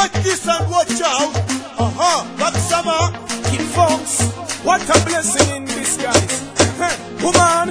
Watch this and watch out. Back summer. Kid Fox, what a blessing in disguise. Woman,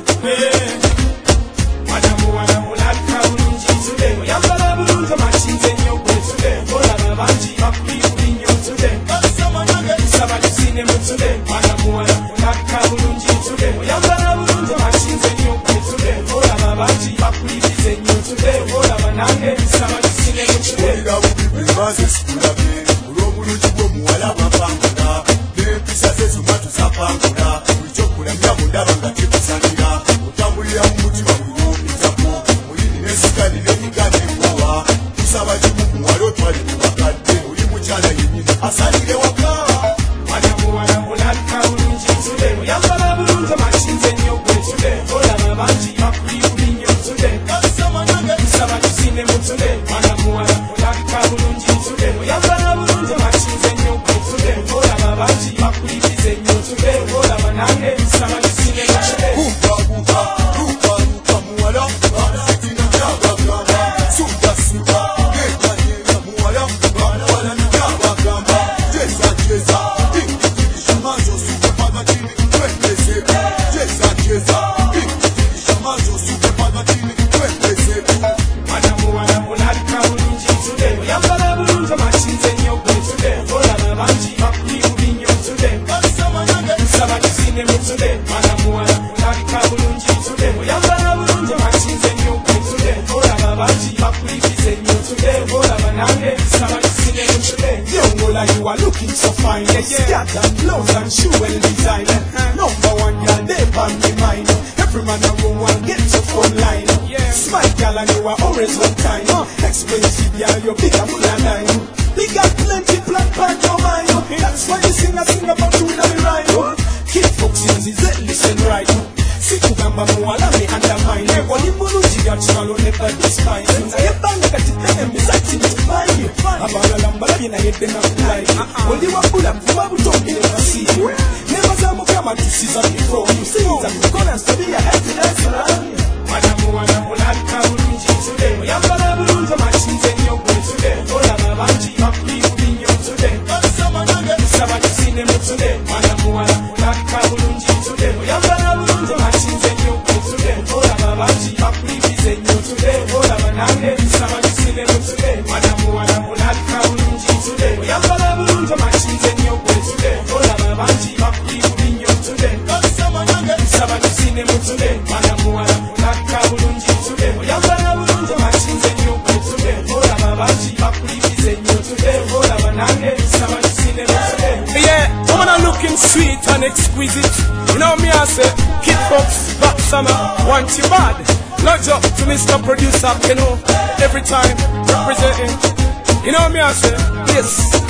Madamu wanamulaka bulungi today. Oyambala bulungi machinze nnyo gwe today. Olaba bangi bakuli nnyo today. Nsaba tusinemu today. Madamu wanamulaka bulungi today. Oyambala bulungi machinze nnyo gwe today. Olaba bangi bakuli nnyo today. Olaba nange nsaba tusinemu today. Olira bubi bwebaze sikulabye. Olw'obulungi bw'omuwala bapangula. N'empisa ze zuma tuzapangula. Buli ky'okulamya bundaba nga kikusanira. Otambulira mu mutima gw'oyumizako. Olini n'esikali n'enyiga n'engowa. Tusaba kimu muwala otwali mu bakadde. Oli mukyala yennyini asalire waka. Madamu wanamulaka bulungi today. Oyambala bulungi machinze nnyo gwe today. Olaba bangi bakuli nnyo today. Nsaba tusinemu today. Madamu wanamulaka bulungi today. Oyambala bulungi machinze nnyo gwe today. Olaba bangi bakuli nnyo today. Olaba nange nsaba tusinemu today. Ruka muwala. Sitina kyabagamba. Suka ng'ekanyega muwala. Wala nakyabagamba. Jeza. Tingitisha mazo suke mpaka chini. Twendeze. Jeza. Tingitisha mazo suke mpaka chini. Twendeze. Madamu wanamulaka bulungi today. Oyambala bulungi machinze nnyo gwe today. Olaba bangi bakuli nnyo today. Nsaba tusinemu today. Madamu wanamulaka bulungi today. Oyambala bulungi machinze nnyo gwe today. Olaba bangi bakuli nnyo today. Olaba nange nsaba tusinemu today. Yongola, you are looking so fine. Skirt and blouse and shoe well designed. Number one girl, they on me mind. Every man a go and get your phone line. Smile girl and you are always on time. Expensive girl, you're big and full of line. Big got plenty plan on your mind. That's why you sing about you in the rhyme. Kid Fox uses it, listen right. Sikugamba muwala me undermine. Ego ni bulungi byatwalo never despise. Nzayebanga kati tene misati tumaye. Abagalambala bina yedde na kulai. Oli wabula kuba butombi ne basi. Never zamuka matusiza before you see that gonna study your happiness. Madamu wanamulaka bulungi today. Oyambala bulungi machinze nnyo gwe today. Olaba bangi bakuli nnyo today. Nsaba tusinemu today. Madamu wanamulaka bulungi today. Oyambala bulungi machinze nnyo gwe today. Olaba bangi bakuli nnyo today. Olaba nange nsaba tusinemu today. Madamu wanamulaka bulungi today. Oyambala bulungi machinze nnyo gwe today. Olaba bangi bakuli nnyo today. Nsaba tusinemu today. Madamu wanamulaka bulungi today. Oyambala bulungi machinze nnyo gwe today. Olaba bangi bakuli nnyo today. Olaba nange nsaba tusinemu today. Yeah, woman are looking sweet and exquisite. You know me I say, Kid Fox, back summer, want you bad. Lodge up to Mr. Producer, you know, every time representing. You know me I say, yes.